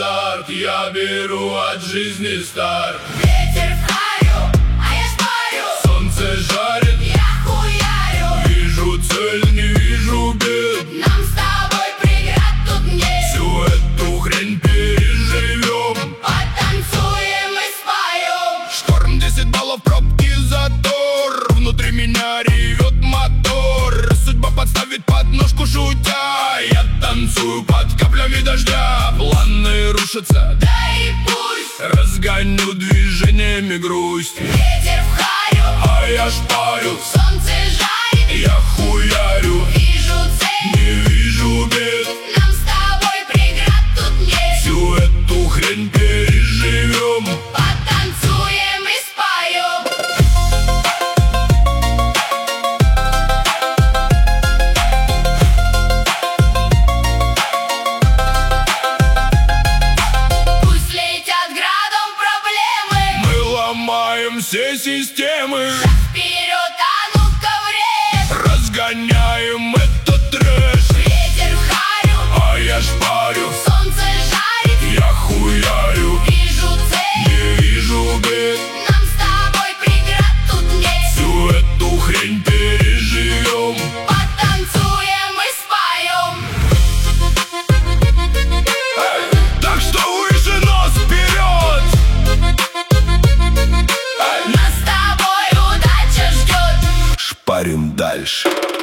азарт, я беру от жизни старт. Ветер в харю, а я шпарю. Солнце жарит, я хуярю. вижу цель, не вижу бед. Нам с тобой преград тут нет. Всю эту хрень переживем, Потанцуем и споем. шторм, 10 баллов, пробки, затор. Внутри меня ревет мотор. Судьба подставит подножку, шутя. Я танцую под каплями дождя. Планы рушатся, Да и пусть. разгоню движениями грусть. Ветер в харю, А я шпарю, солнце жарит. я хуярю, Вижу цель, не вижу бед. нам с тобой преград тут нет. Всю эту хрень переживем, Потанцуем и споем. Пусть летят градом проблемы. мы ломаем все системы. Вперед, а ну-ка в рез. Разгоняем этот трэш. Ветер в харю, А я шпарю, солнце жарит. я хуярю, Вижу цель, не вижу бед. нам с тобой преград тут нет. Всю эту хрень переживем, Потанцуем и споем. так что выше нос вперед. Нас с тобой удача ждет. Шпарим дальше.